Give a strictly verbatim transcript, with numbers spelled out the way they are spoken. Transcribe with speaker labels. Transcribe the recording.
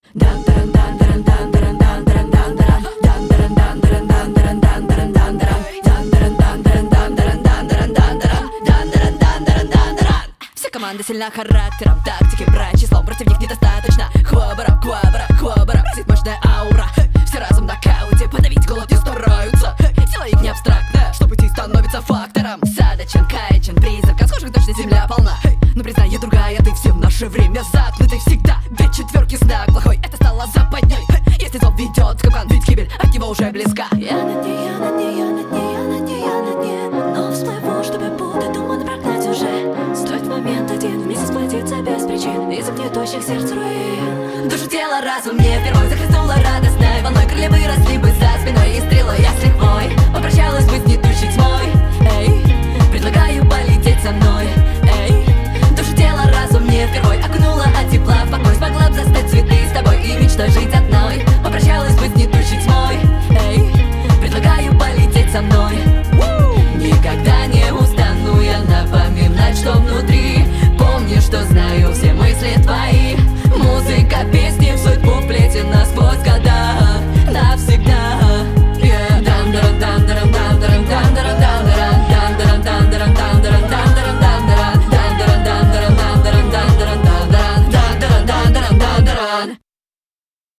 Speaker 1: Вся команда сильна характером, тактики брать, числом против них недостаточно. Хвабара, квабара, хвабара, сидит мощная аура. Все разом в нокауте, подавить голод не стараются. Сила их не абстрактная, что пути становится фактором. Садачен, каячен, призрак, от схожих точно земля полна. Но признаю, другая ты, все в наше время заткнуты всегда. Две четверки знак плохой, это стало западней. Если зов ведет в капкан, ведь гибель от него уже близка.
Speaker 2: Я на дне, я на дне, я на дне, я на дне, я на дне. Но всплыву, чтобы путать, туман прогнать уже. Стоит момент один, вместе сплотиться без причин из гнетущих сердц руин.
Speaker 1: Душу, тело, разум мне впервой захлестнула радостной волной. Крылья выросли бы за спиной, и стрелой я с лихвой попрощалась бы с гнетущей тьмой. Эй, предлагаю полететь со мной. Эй, душу, тело, разум мне впервой окунула от тепла в покой. Смогла